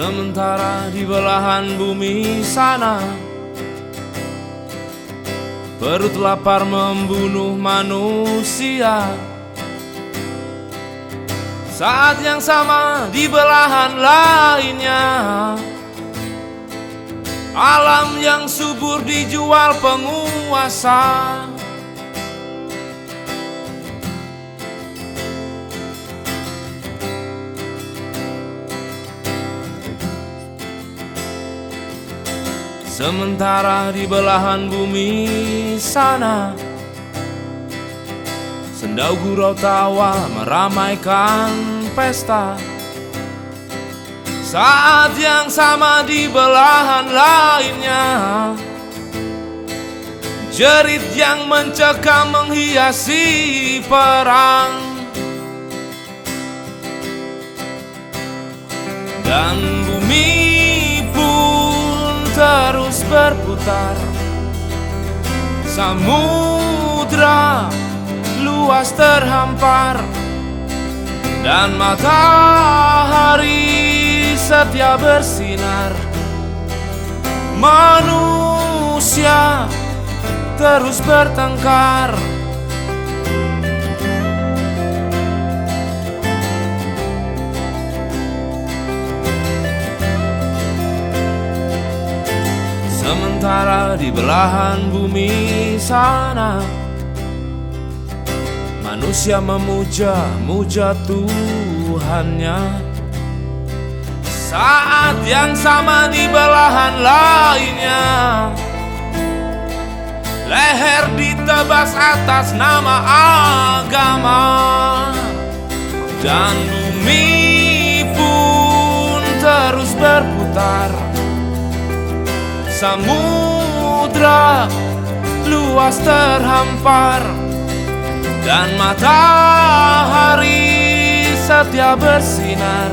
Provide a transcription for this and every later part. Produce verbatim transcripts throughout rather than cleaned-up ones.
Sementara di belahan bumi sana perut lapar membunuh manusia. Saat yang sama di belahan lainnya alam yang subur dijual penguasa. Sementara di belahan bumi sana sendau gurau tawa meramaikan pesta. Saat yang sama di belahan lainnya jerit yang mencekam menghiasi perang. Dan bumi terus berputar, samudra luas terhampar, dan matahari setia bersinar. Manusia terus bertengkar, sementara di belahan bumi sana manusia memuja-muja Tuhannya. Saat yang sama di belahan lainnya leher ditebas atas nama agama, dan bumi pun terus berputar. Samudra luas terhampar, dan matahari setia bersinar.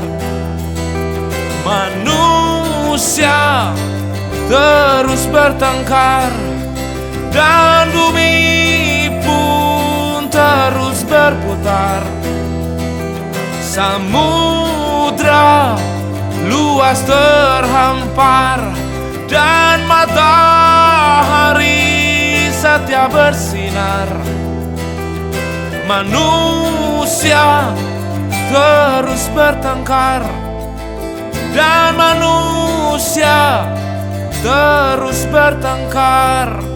Manusia terus bertengkar, dan bumi pun terus berputar. Samudra luas terhampar, dan matahari setia bersinar. Manusia terus bertengkar, dan manusia terus bertengkar.